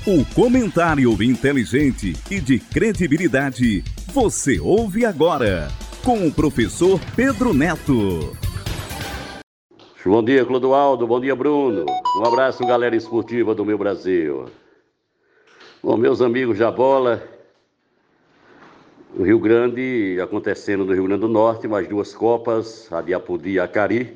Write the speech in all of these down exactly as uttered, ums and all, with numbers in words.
O comentário inteligente e de credibilidade você ouve agora com o professor Pedro Neto. Bom dia, Clodoaldo. Bom dia, Bruno. Um abraço, galera esportiva do meu Brasil. Bom, meus amigos da bola, o Rio Grande, acontecendo no Rio Grande do Norte, mais duas Copas, a de Apodi e a Acari.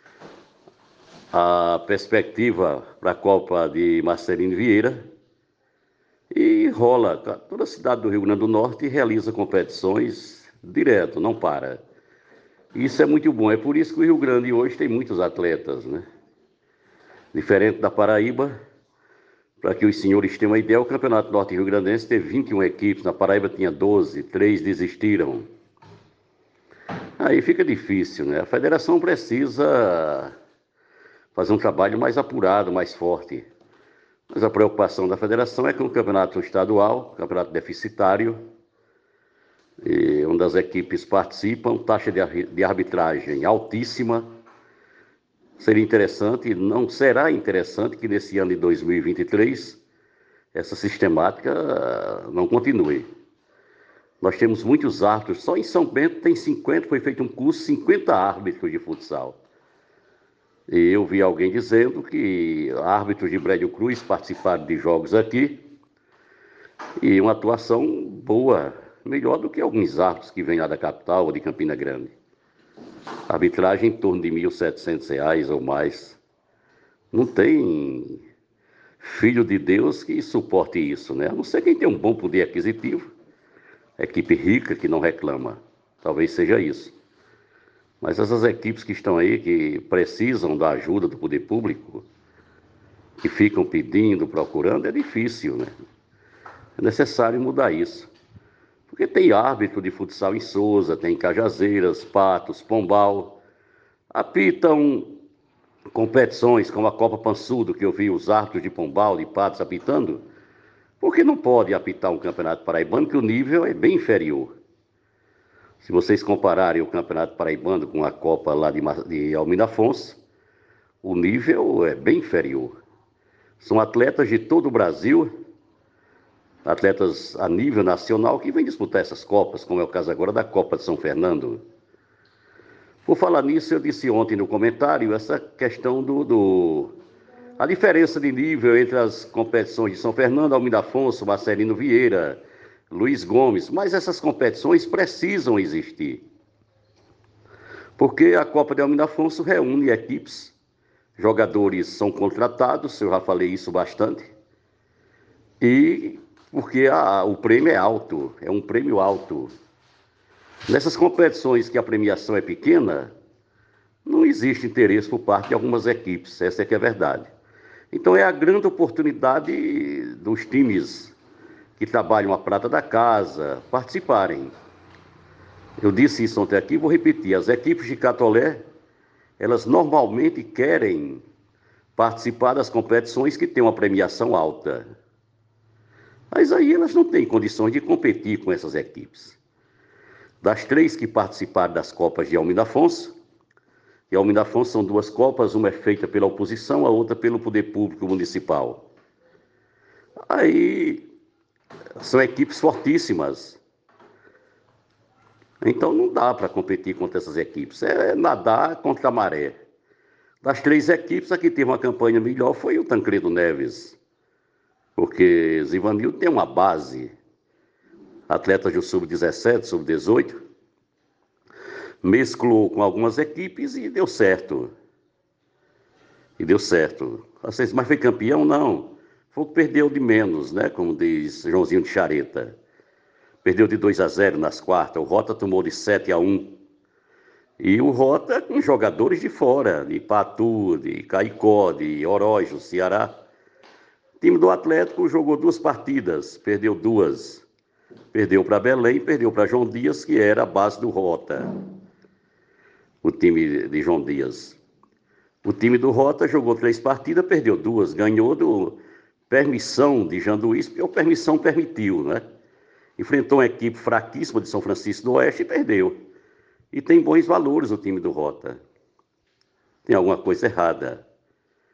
A perspectiva para a Copa de Marcelino Vieira. E rola, toda a cidade do Rio Grande do Norte realiza competições direto, não para. Isso é muito bom, é por isso que o Rio Grande hoje tem muitos atletas, né? Diferente da Paraíba, para que os senhores tenham uma ideia, o Campeonato Norte Rio Grandense teve vinte e uma equipes, na Paraíba tinha doze, três desistiram. Aí fica difícil, né? A federação precisa fazer um trabalho mais apurado, mais forte. Mas a preocupação da federação é que o campeonato estadual, campeonato deficitário, e onde as equipes participam, taxa de arbitragem altíssima. Seria interessante, não será interessante que nesse ano de dois mil e vinte e três essa sistemática não continue. Nós temos muitos árbitros, só em São Bento tem cinquenta, foi feito um curso, cinquenta árbitros de futsal. E eu vi alguém dizendo que árbitros de Brejo Cruz participaram de jogos aqui e uma atuação boa, melhor do que alguns árbitros que vêm lá da capital ou de Campina Grande. Arbitragem em torno de mil e setecentos reais ou mais. Não tem filho de Deus que suporte isso, né? A não ser quem tem um bom poder aquisitivo, equipe rica que não reclama. Talvez seja isso. Mas essas equipes que estão aí, que precisam da ajuda do poder público, que ficam pedindo, procurando, é difícil, né? É necessário mudar isso. Porque tem árbitro de futsal em Souza, tem Cajazeiras, Patos, Pombal. Apitam competições como a Copa Pansudo, que eu vi os árbitros de Pombal, de Patos apitando. Por que não pode apitar um campeonato paraibano que o nível é bem inferior? Se vocês compararem o Campeonato Paraibano com a Copa lá de, de Almirante Afonso, o nível é bem inferior. São atletas de todo o Brasil, atletas a nível nacional, que vêm disputar essas Copas, como é o caso agora da Copa de São Fernando. Por falar nisso, eu disse ontem no comentário essa questão do... do a diferença de nível entre as competições de São Fernando, Almirante Afonso, Marcelino Vieira, Luiz Gomes, mas essas competições precisam existir. Porque a Copa de Almirante Afonso reúne equipes, jogadores são contratados, eu já falei isso bastante, e porque a, o prêmio é alto, é um prêmio alto. Nessas competições que a premiação é pequena, não existe interesse por parte de algumas equipes, essa é que é a verdade. Então é a grande oportunidade dos times que trabalham a prata da casa, participarem. Eu disse isso ontem aqui, vou repetir, as equipes de Catolé, elas normalmente querem participar das competições que têm uma premiação alta. Mas aí elas não têm condições de competir com essas equipes. Das três que participaram das Copas de Almirante Afonso, e Almirante Afonso são duas Copas, uma é feita pela oposição, a outra pelo poder público municipal. Aí são equipes fortíssimas. Então não dá para competir contra essas equipes. É nadar contra a maré. Das três equipes, a que teve uma campanha melhor foi o Tancredo Neves. Porque Zivanildo tem uma base. Atletas do sub dezessete, sub dezoito. Mesclou com algumas equipes e deu certo. E deu certo. Mas foi campeão? Não. Foi que perdeu de menos, né? Como diz Joãozinho de Chareta. Perdeu de dois a zero nas quartas. O Rota tomou de sete a um. E o Rota com jogadores de fora, de Patu, de Caicó, de Orojo, Ceará. O time do Atlético jogou duas partidas, perdeu duas. Perdeu para Belém, perdeu para João Dias, que era a base do Rota. O time de João Dias. O time do Rota jogou três partidas, perdeu duas. Ganhou do Permissão de Janduís, porque o Permissão permitiu, né? Enfrentou uma equipe fraquíssima de São Francisco do Oeste e perdeu. E tem bons valores o time do Rota. Tem alguma coisa errada.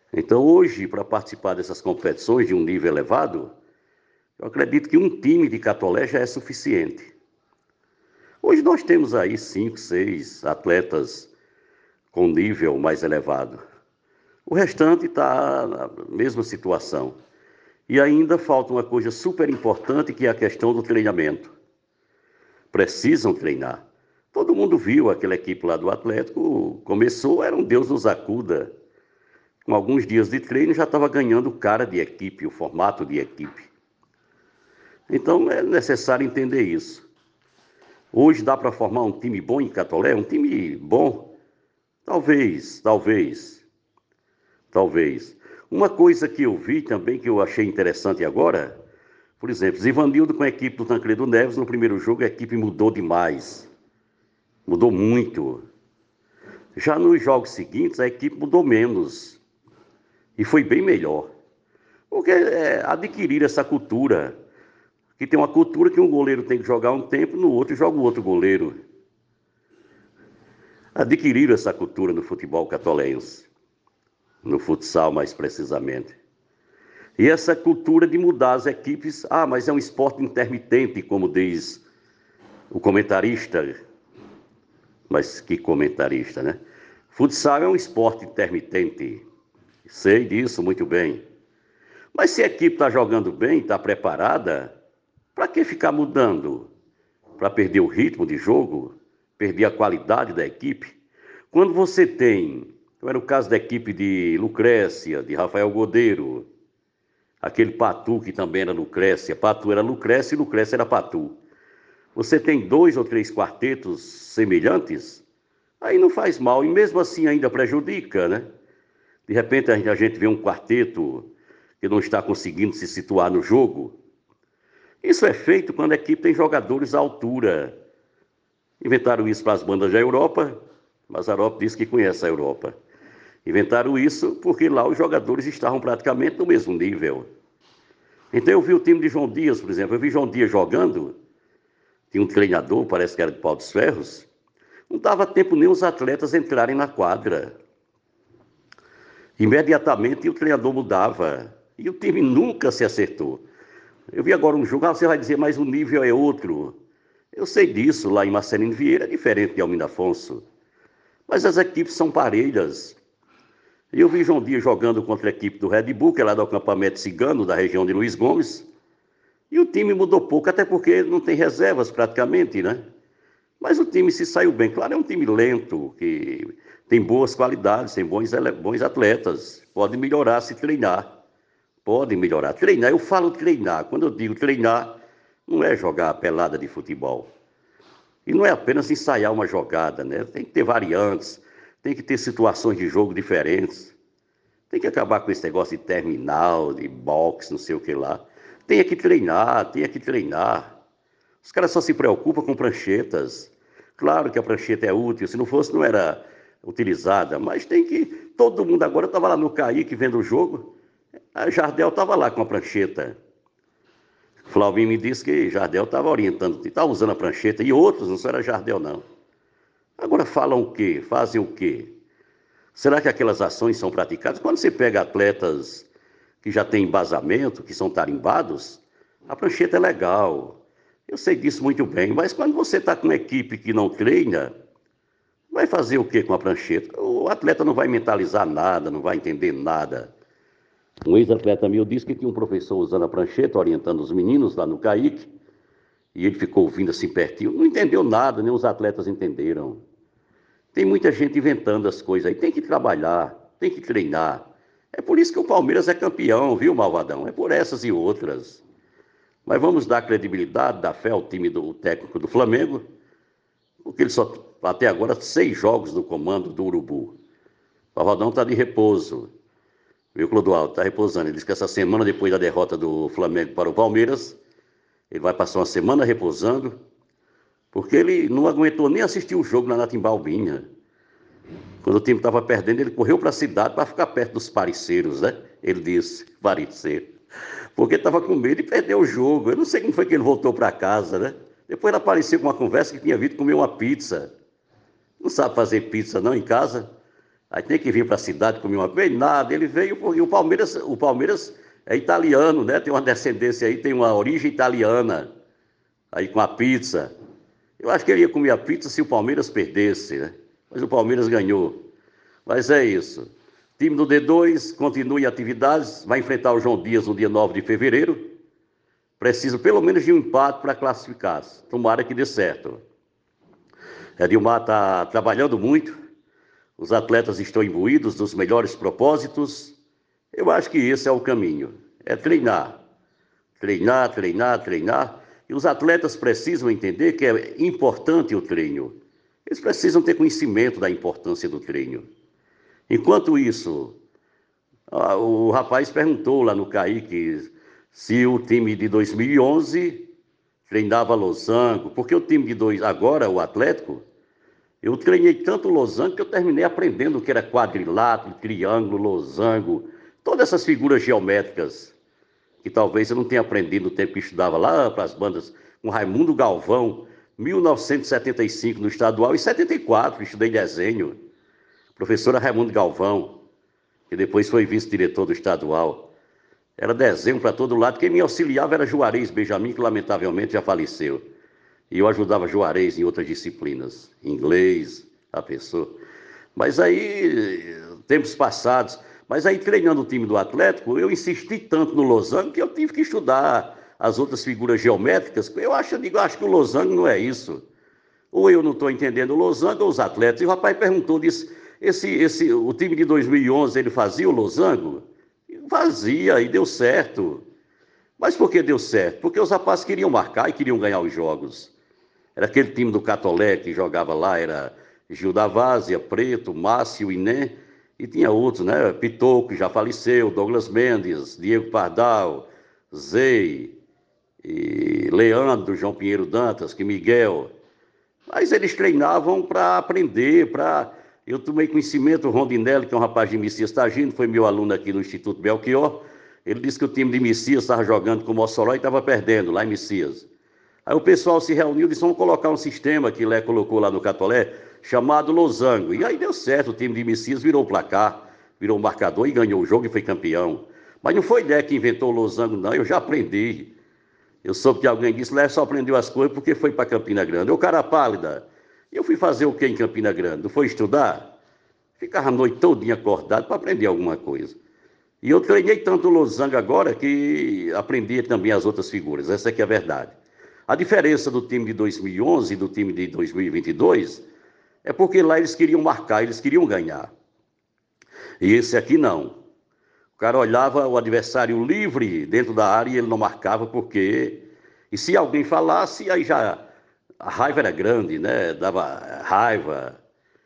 Então, hoje, para participar dessas competições de um nível elevado, eu acredito que um time de Catolé já é suficiente. Hoje nós temos aí cinco, seis atletas com nível mais elevado. O restante está na mesma situação. E ainda falta uma coisa super importante, que é a questão do treinamento. Precisam treinar. Todo mundo viu aquela equipe lá do Atlético, começou, era um Deus nos acuda. Com alguns dias de treino já estava ganhando cara de equipe, o formato de equipe. Então é necessário entender isso. Hoje dá para formar um time bom em Catolé? Um time bom? Talvez, talvez, talvez. Uma coisa que eu vi também, que eu achei interessante agora, por exemplo, Zivanildo com a equipe do Tancredo Neves, no primeiro jogo a equipe mudou demais. Mudou muito. Já nos jogos seguintes a equipe mudou menos. E foi bem melhor. Porque é adquirir essa cultura. Que tem uma cultura que um goleiro tem que jogar um tempo, no outro joga o outro goleiro. Adquiriram essa cultura no futebol catolense, no futsal mais precisamente. E essa cultura de mudar as equipes, ah, mas é um esporte intermitente, como diz o comentarista. Mas que comentarista, né? Futsal é um esporte intermitente, sei disso muito bem. Mas se a equipe está jogando bem, está preparada, para que ficar mudando? Para perder o ritmo de jogo? Perder a qualidade da equipe? Quando você tem, então era o caso da equipe de Lucrécia, de Rafael Godeiro, aquele Patu que também era Lucrécia, Patu era Lucrécia e Lucrécia era Patu. Você tem dois ou três quartetos semelhantes, aí não faz mal, e mesmo assim ainda prejudica, né? De repente a gente vê um quarteto que não está conseguindo se situar no jogo. Isso é feito quando a equipe tem jogadores à altura. Inventaram isso para as bandas da Europa, Mazarop disse que conhece a Europa. Inventaram isso porque lá os jogadores estavam praticamente no mesmo nível. Então eu vi o time de João Dias, por exemplo, eu vi João Dias jogando, tinha um treinador, parece que era de Pau dos Ferros, não dava tempo nem os atletas entrarem na quadra. Imediatamente o treinador mudava e o time nunca se acertou. Eu vi agora um jogo, ah, você vai dizer, mas o nível é outro. Eu sei disso, lá em Marcelino Vieira é diferente de Almino Afonso. Mas as equipes são parelhas. Eu vi João Dias jogando contra a equipe do Red Bull, que é lá do acampamento cigano, da região de Luiz Gomes. E o time mudou pouco, até porque não tem reservas praticamente, né? Mas o time se saiu bem. Claro, é um time lento, que tem boas qualidades, tem bons, bons atletas. Pode melhorar se treinar. Pode melhorar. Treinar, eu falo treinar. Quando eu digo treinar, não é jogar a pelada de futebol. E não é apenas ensaiar uma jogada, né? Tem que ter variantes, tem que ter situações de jogo diferentes. Tem que acabar com esse negócio de terminal, de boxe, não sei o que lá. Tem que treinar, tem que treinar. Os caras só se preocupam com pranchetas. Claro que a prancheta é útil, se não fosse não era utilizada, mas tem que... Todo mundo agora estava lá no Caique vendo o jogo, a Jardel estava lá com a prancheta. Flavinho me disse que Jardel estava orientando, estava usando a prancheta, e outros, não só era Jardel não. Agora falam o quê? Fazem o quê? Será que aquelas ações são praticadas? Quando você pega atletas que já têm embasamento, que são tarimbados, a prancheta é legal. Eu sei disso muito bem, mas quando você está com uma equipe que não treina, vai fazer o quê com a prancheta? O atleta não vai mentalizar nada, não vai entender nada. Um ex-atleta meu disse que tinha um professor usando a prancheta, orientando os meninos lá no Caique, e ele ficou ouvindo assim pertinho, não entendeu nada, nem os atletas entenderam. Tem muita gente inventando as coisas aí, tem que trabalhar, tem que treinar. É por isso que o Palmeiras é campeão, viu, Malvadão? É por essas e outras. Mas vamos dar credibilidade, dar fé ao time do técnico do Flamengo, porque ele só, até agora, seis jogos no comando do Urubu. O Malvadão está de repouso. Viu, Clodoaldo? Está repousando. Ele disse que essa semana, depois da derrota do Flamengo para o Palmeiras, ele vai passar uma semana repousando, porque ele não aguentou nem assistir o jogo lá na Timbalbinha. Quando o time estava perdendo, ele correu para a cidade para ficar perto dos parceiros, né? Ele disse, parecer. Porque estava com medo de perder o jogo. Eu não sei como foi que ele voltou para casa, né? Depois ele apareceu com uma conversa que tinha vindo comer uma pizza. Não sabe fazer pizza não em casa? Aí tem que vir para a cidade comer uma coisa, nada. Ele veio porque o Palmeiras, o Palmeiras é italiano, né? Tem uma descendência aí, tem uma origem italiana, aí com a pizza. Eu acho que ele ia comer a pizza se o Palmeiras perdesse, né? Mas o Palmeiras ganhou. Mas é isso. Time do D dois continua em atividades, vai enfrentar o João Dias no dia nove de fevereiro. Precisa pelo menos de um empate para classificar-se. Tomara que dê certo. Edilmar está trabalhando muito. Os atletas estão imbuídos dos melhores propósitos. Eu acho que esse é o caminho. É treinar. Treinar, treinar, treinar. E os atletas precisam entender que é importante o treino. Eles precisam ter conhecimento da importância do treino. Enquanto isso, o rapaz perguntou lá no Caique se o time de dois mil e onze treinava losango, porque o time de dois, agora o Atlético, eu treinei tanto losango que eu terminei aprendendo o que era quadrilátero, triângulo, losango, todas essas figuras geométricas que talvez eu não tenha aprendido no tempo que estudava lá para as bandas com Raimundo Galvão, mil novecentos e setenta e cinco no estadual, e setenta e quatro estudei desenho. Professora Raimundo Galvão, que depois foi vice-diretor do estadual. Era desenho para todo lado. Quem me auxiliava era Juarez Benjamin, que lamentavelmente já faleceu. E eu ajudava Juarez em outras disciplinas, inglês, a pessoa. Mas aí, tempos passados, mas aí treinando o time do Atlético, eu insisti tanto no losango que eu tive que estudar as outras figuras geométricas. Eu acho, eu digo, eu acho que o losango não é isso. Ou eu não estou entendendo o losango ou os atletas. E o rapaz perguntou, disse, esse, esse, o time de dois mil e onze, ele fazia o losango? Fazia, e deu certo. Mas por que deu certo? Porque os rapazes queriam marcar e queriam ganhar os jogos. Era aquele time do Catolé que jogava lá, era Gil da Várzea, Preto, Márcio, Iné, e tinha outros, né? Pitoco, já faleceu, Douglas Mendes, Diego Pardal, Zei, e Leandro, João Pinheiro Dantas, que Miguel. Mas eles treinavam para aprender, para... Eu tomei conhecimento, o Rondinelli, que é um rapaz de Messias, está agindo, foi meu aluno aqui no Instituto Belchior. Ele disse que o time de Messias estava jogando com o Mossoró e estava perdendo lá em Messias. Aí o pessoal se reuniu e disse, vamos colocar um sistema que Lé colocou lá no Catolé, chamado losango. E aí deu certo, o time de Messias virou o placar, virou o marcador e ganhou o jogo e foi campeão. Mas não foi Lé que inventou o losango, não, eu já aprendi. Eu soube que alguém disse, Lé só aprendeu as coisas porque foi para Campina Grande. Ô cara pálida, eu fui fazer o que em Campina Grande? Não foi estudar? Ficava a noite todinha acordado para aprender alguma coisa. E eu treinei tanto o losango agora que aprendi também as outras figuras, essa aqui é a verdade. A diferença do time de dois mil e onze e do time de dois mil e vinte e dois é porque lá eles queriam marcar, eles queriam ganhar. E esse aqui não. O cara olhava o adversário livre dentro da área e ele não marcava porque... E se alguém falasse, aí já... A raiva era grande, né? Dava raiva.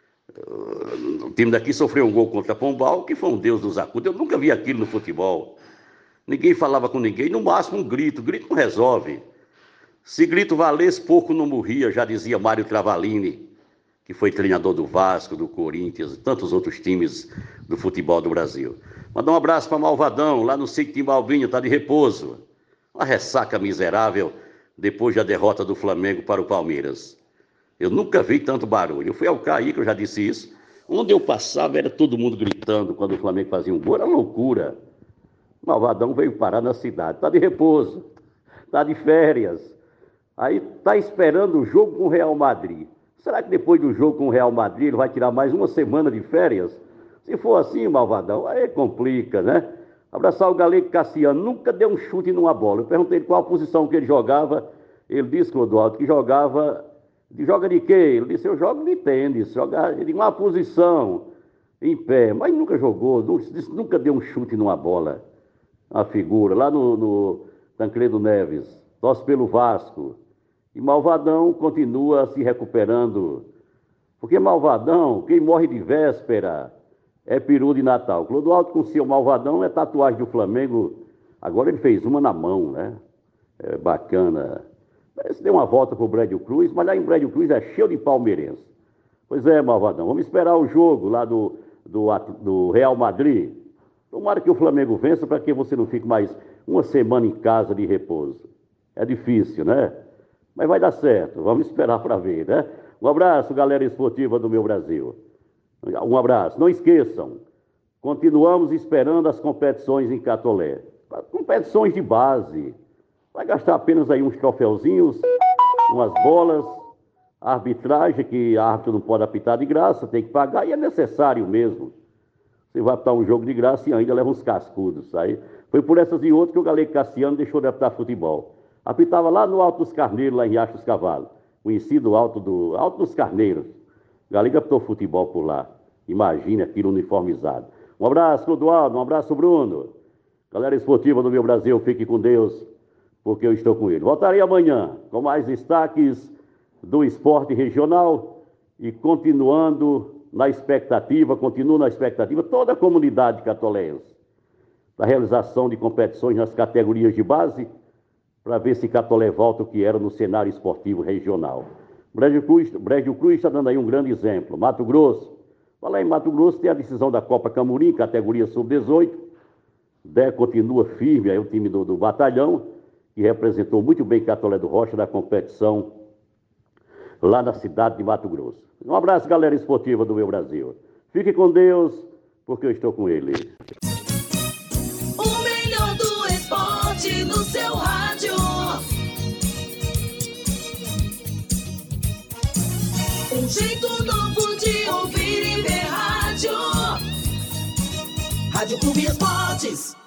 O time daqui sofreu um gol contra Pombal, que foi um Deus dos acudos. Eu nunca vi aquilo no futebol. Ninguém falava com ninguém, no máximo um grito. Grito não resolve. Se grito valesse, pouco não morria, já dizia Mário Travalini, que foi treinador do Vasco, do Corinthians e tantos outros times do futebol do Brasil. Mandar um abraço para Malvadão, lá no sítio de Malvinho, está de repouso. Uma ressaca miserável depois da derrota do Flamengo para o Palmeiras. Eu nunca vi tanto barulho. Eu fui ao Caique, eu já disse isso. Onde eu passava era todo mundo gritando quando o Flamengo fazia um gol. Era loucura. Malvadão veio parar na cidade. Está de repouso. Está de férias. Aí está esperando o jogo com o Real Madrid. Será que depois do jogo com o Real Madrid ele vai tirar mais uma semana de férias? Se for assim, Malvadão, aí complica, né? Abraçar o Galego Cassiano. Nunca deu um chute numa bola. Eu perguntei ele qual a posição que ele jogava. Ele disse, Clodoaldo, que jogava... Joga de quê? Ele disse, eu jogo de tênis. Joga de uma posição, em pé. Mas nunca jogou, nunca deu um chute numa bola. A figura, lá no, no Tancredo Neves. Torce pelo Vasco. E Malvadão continua se recuperando. Porque Malvadão, quem morre de véspera... é peru de Natal. Clodoaldo com seu Malvadão é tatuagem do Flamengo. Agora ele fez uma na mão, né? É bacana. Parece deu uma volta pro Bredio Cruz, mas lá em Bredio Cruz é cheio de palmeirense. Pois é, Malvadão. Vamos esperar o jogo lá do, do, do Real Madrid. Tomara que o Flamengo vença para que você não fique mais uma semana em casa de repouso. É difícil, né? Mas vai dar certo. Vamos esperar para ver, né? Um abraço, galera esportiva do meu Brasil. Um abraço. Não esqueçam, continuamos esperando as competições em Catolé. Competições de base. Vai gastar apenas aí uns troféuzinhos, umas bolas, a arbitragem, que a árbitro não pode apitar de graça, tem que pagar, e é necessário mesmo. Você vai apitar um jogo de graça e ainda leva uns cascudos. Aí foi por essas e outras que o Galego Cassiano deixou de apitar futebol. Apitava lá no Alto dos Carneiros, lá em Riacho dos Cavalos. Conhecido Alto, do, Alto dos Carneiros. O Galego apitou futebol por lá. Imagine aquilo uniformizado. Um abraço, Clodoaldo, um abraço, Bruno. Galera esportiva do meu Brasil, fique com Deus, porque eu estou com ele. Voltarei amanhã com mais destaques do esporte regional e continuando na expectativa, continuo na expectativa, toda a comunidade catolense, da realização de competições nas categorias de base, para ver se Catolé volta o que era no cenário esportivo regional. Brejo Cruz, Brejo Cruz está dando aí um grande exemplo. Mato Grosso, falar em Mato Grosso, tem a decisão da Copa Camurim, categoria sub dezoito, Dé continua firme, aí o time do, do Batalhão, que representou muito bem Catolé do Rocha na competição lá na cidade de Mato Grosso. Um abraço, galera esportiva do meu Brasil. Fique com Deus, porque eu estou com ele. O melhor do esporte no seu rádio. Um jeito novo de ouvir e ver rádio. Rádio Clube Esportes.